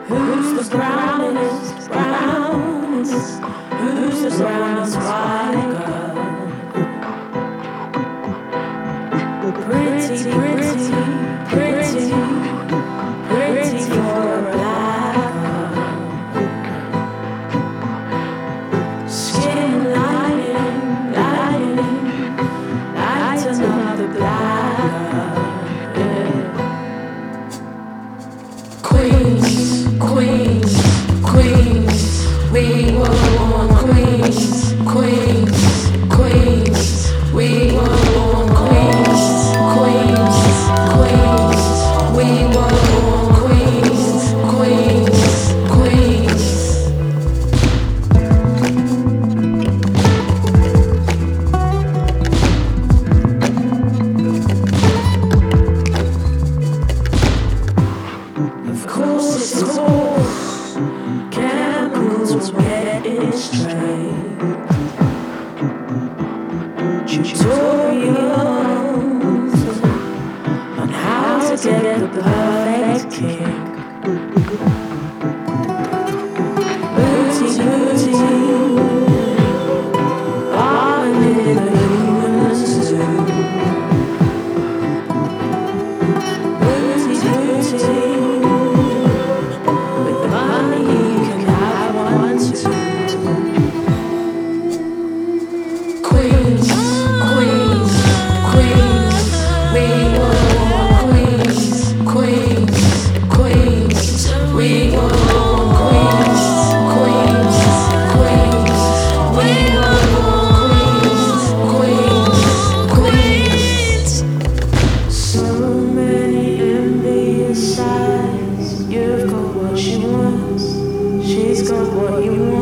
Who's the brownest, brownest? Who's the brownest white girl? Pretty, pretty, pretty, pretty for a black girl. Skin lightning, lightning, lighten up the black girl. Yeah. Queens, queens, queens, we were born queens, queens, queens, we were born queens, queens, queens, we were born queens, queens, queens. Of course it's false, chemicals get it straight. Tutorials on how to get the perfect kick. Booty, booty, all the humans do. Booty, booty, with money you can have one too. Queens, queens, queens, we were born queens, queens, queens, we were born queens, queens, queens, we were born queens, queens, queens. So many envious sides. You've got what she wants, she's got what you want.